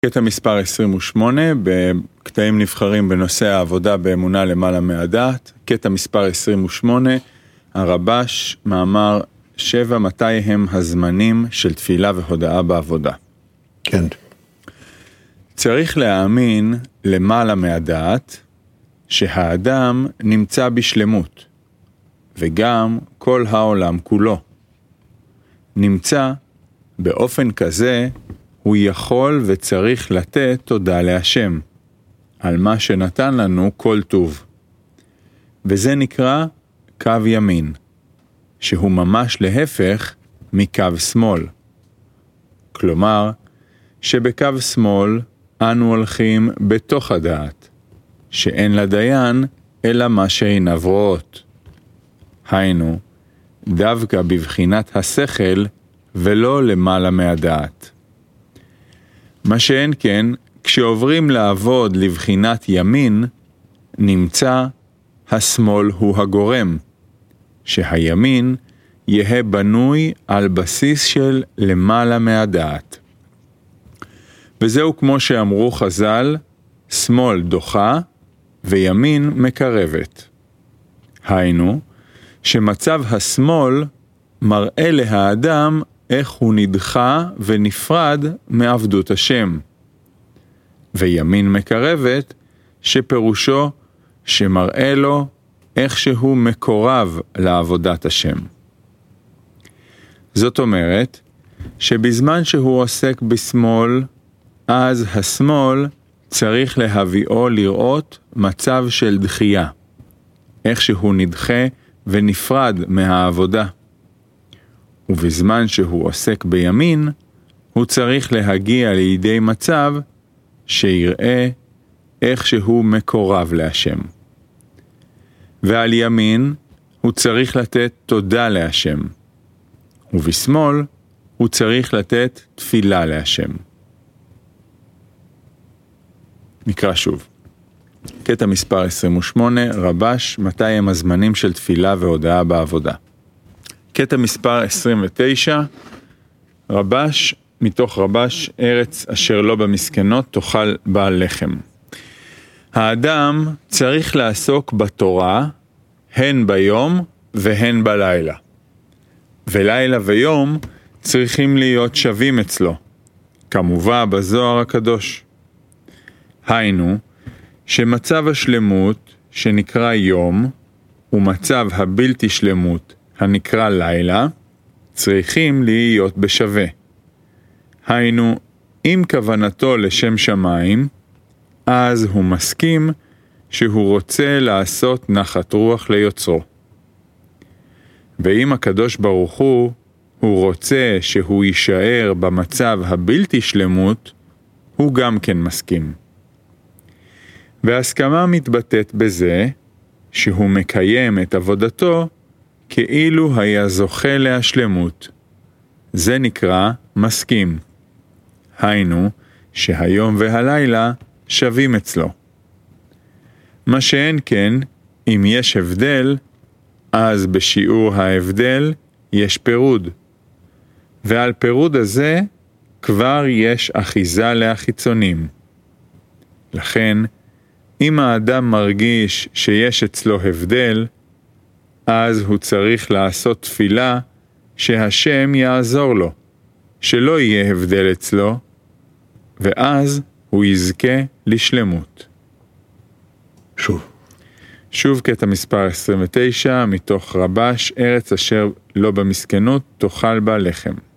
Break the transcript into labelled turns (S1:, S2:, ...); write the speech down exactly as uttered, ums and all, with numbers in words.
S1: קטע מספר עשרים ושמונה, בקטעים נבחרים בנושא העבודה באמונה למעלה מהדעת. קטע מספר עשרים ושמונה, הרבש, מאמר שבע, מתי הם הזמנים של תפילה והודאה בעבודה.
S2: כן.
S1: צריך להאמין למעלה מהדעת שהאדם נמצא בשלמות, וגם כל העולם כולו נמצא באופן כזה הוא יכול וצריך לתת תודה להשם על מה שנתן לנו כל טוב. וזה נקרא קו ימין, שהוא ממש להפך מקו שמאל. כלומר, שבקו שמאל אנו הולכים בתוך הדעת, שאין לדיין אלא מה שעיניו רואות. היינו, דווקא בבחינת השכל ולא למעלה מהדעת. מה שאין כן, כשעוברים לעבוד לבחינת ימין, נמצא השמאל הוא הגורם, שהימין יהיה בנוי על בסיס של למעלה מהדעת. וזהו כמו שאמרו חז"ל, שמאל דוחה וימין מקרבת. היינו, שמצב השמאל מראה להאדם איך הוא נדחה ונפרד מעבדות השם. וימין מקרבת, שפירושו שמראה לו איך שהוא מקורב לעבודת השם. זאת אומרת, שבזמן שהוא עוסק בשמאל, אז השמאל צריך להביאו לראות מצב של דחייה, איך שהוא נדחה ונפרד מהעבודה. ובזמן שהוא עוסק בימין, הוא צריך להגיע לידי מצב שיראה איך שהוא מקורב להשם. ועל ימין הוא צריך לתת תודה להשם, ובשמאל הוא צריך לתת תפילה להשם. נקרא שוב. קטע מספר עשרים ושמונה, רבש, מתי הם הזמנים של תפילה והודאה בעבודה. קטע מספר עשרים ותשע, רבש, מתוך רבש, ארץ אשר לא במסכנות תאכל בה לחם. האדם צריך לעסוק בתורה, הן ביום והן בלילה. ולילה ויום צריכים להיות שווים אצלו, כמובן בזוהר הקדוש. היינו, שמצב השלמות שנקרא יום, ומצב הבלתי שלמות הנקרא לילה, צריכים להיות בשווה. היינו, אם כוונתו לשם שמיים, אז הוא מסכים שהוא רוצה לעשות נחת רוח ליוצרו. ואם הקדוש ברוך הוא, הוא רוצה שהוא יישאר במצב הבלתי שלמות, הוא גם כן מסכים. וההסכמה מתבטאת בזה שהוא מקיים את עבודתו כאילו היה זוכה להשלמות. זה נקרא מסכים. היינו, שהיום והלילה שווים אצלו. מה שאין כן, אם יש הבדל, אז בשיעור ההבדל יש פירוד. ועל פירוד הזה כבר יש אחיזה להחיצונים. לכן, אם האדם מרגיש שיש אצלו הבדל, אז הוא צריך לעשות תפילה שהשם יעזור לו, שלא יהיה הבדל אצלו, ואז הוא יזכה לשלמות.
S2: שוב.
S1: שוב קטע מספר עשרים ותשע, מתוך רבש, ארץ אשר לא במסכנות תאכל בה לחם.